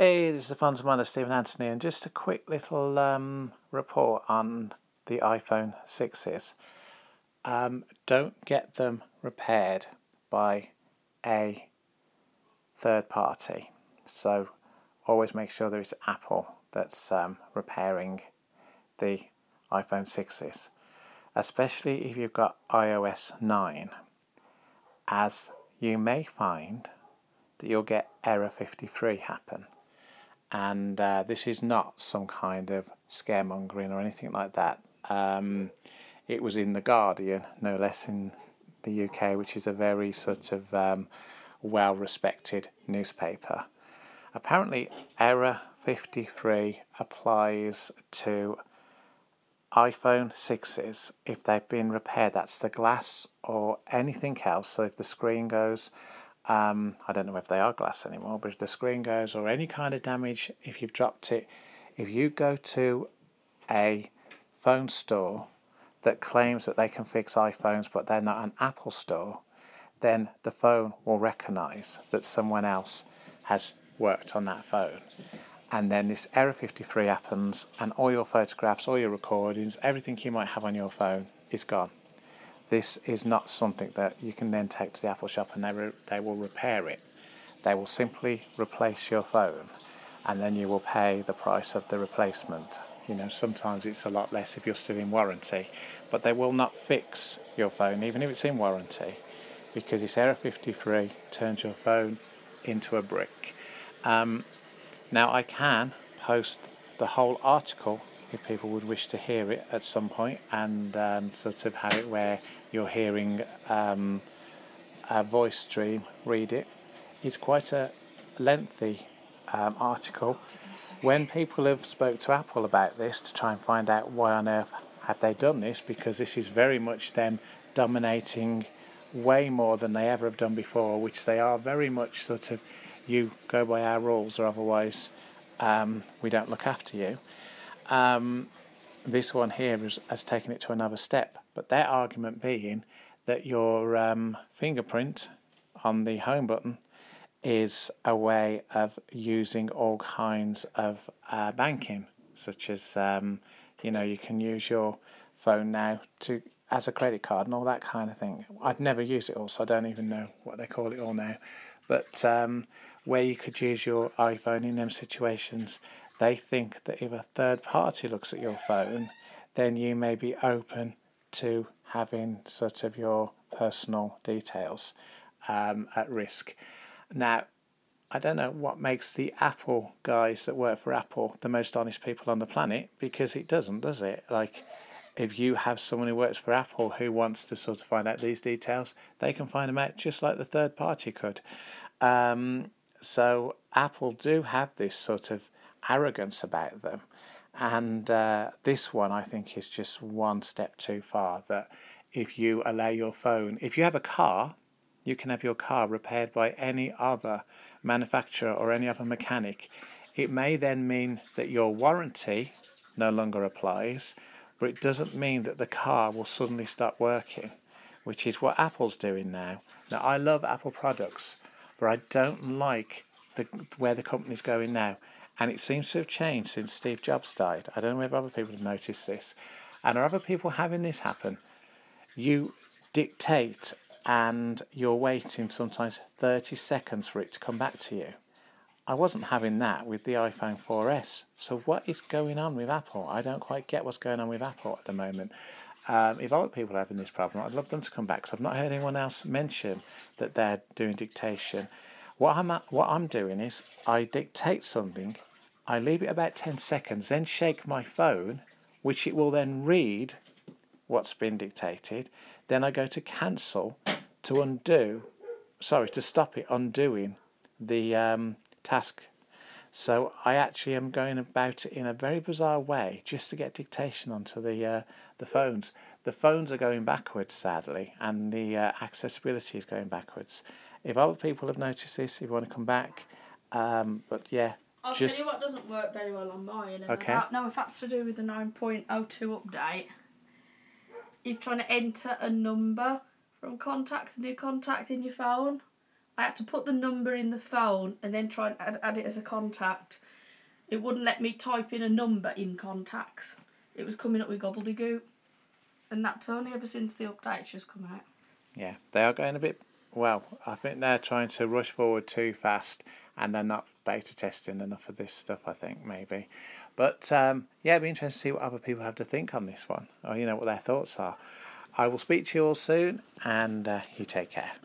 Hey, this is the Funds Mother, Stephen Anthony, and just a quick little report on the iPhone 6s. Don't get them repaired by a third party. So always make sure that it's Apple that's repairing the iPhone 6s, especially if you've got iOS 9, as you may find that you'll get error 53 happen. And this is not some kind of scaremongering or anything like that. It was in The Guardian, no less, in the UK, which is a very sort of well-respected newspaper. Apparently, error 53 applies to iPhone 6s if they've been repaired. That's the glass or anything else. So if the screen goes, I don't know if they are glass anymore, but if the screen goes or any kind of damage, if you've dropped it, if you go to a phone store that claims that they can fix iPhones but they're not an Apple store, then the phone will recognise that someone else has worked on that phone. And then this error 53 happens, and all your photographs, all your recordings, everything you might have on your phone is gone. This is not something that you can then take to the Apple shop and they will repair it. They will simply replace your phone, and then you will pay the price of the replacement. You know, sometimes it's a lot less if you're still in warranty, but they will not fix your phone, even if it's in warranty, because this error 53 turns your phone into a brick. Now, I can post the whole article if people would wish to hear it at some point, and sort of have it where you're hearing a voice stream read it. It's quite a lengthy article. When people have spoke to Apple about this to try and find out why on earth have they done this, because this is very much them dominating way more than they ever have done before, which they are very much sort of, you go by our rules or otherwise we don't look after you. This one here has taken it to another step, but their argument being that your fingerprint on the home button is a way of using all kinds of banking, such as you can use your phone now as a credit card and all that kind of thing. I'd never use it all, so I don't even know what they call it all now. But where you could use your iPhone in them situations, they think that if a third party looks at your phone, then you may be open to having sort of your personal details at risk. Now, I don't know what makes the Apple guys that work for Apple the most honest people on the planet, because it doesn't, does it? Like, if you have someone who works for Apple who wants to sort of find out these details, they can find them out just like the third party could. So Apple do have this sort of arrogance about them. And this one, I think, is just one step too far, that if you allow your phone, if you have a car, you can have your car repaired by any other manufacturer or any other mechanic. It may then mean that your warranty no longer applies, but it doesn't mean that the car will suddenly stop working, which is what Apple's doing now. Now, I love Apple products, but I don't like where the company's going now. And it seems to have changed since Steve Jobs died. I don't know if other people have noticed this. And are other people having this happen? You dictate and you're waiting sometimes 30 seconds for it to come back to you. I wasn't having that with the iPhone 4S. So what is going on with Apple? I don't quite get what's going on with Apple at the moment. If other people are having this problem, I'd love them to come back, because I've not heard anyone else mention that they're doing dictation. What I'm doing is I dictate something, I leave it about 10 seconds, then shake my phone, which it will then read what's been dictated. Then I go to cancel to stop it undoing the task. So I actually am going about it in a very bizarre way just to get dictation onto the phones. The phones are going backwards, sadly, and the accessibility is going backwards. If other people have noticed this, if you want to come back, but yeah. I'll tell you what doesn't work very well on mine. And okay. I don't know if that's to do with the 9.02 update. Is trying to enter a number from contacts, a new contact in your phone, I had to put the number in the phone and then try and add it as a contact. It wouldn't let me type in a number in contacts. It was coming up with gobbledygook. And that's only ever since the update's just come out. Yeah, they are going a bit... Well, I think they're trying to rush forward too fast and they're not beta testing enough of this stuff, I think, maybe. But, yeah, it'd be interesting to see what other people have to think on this one, or, what their thoughts are. I will speak to you all soon, and you take care.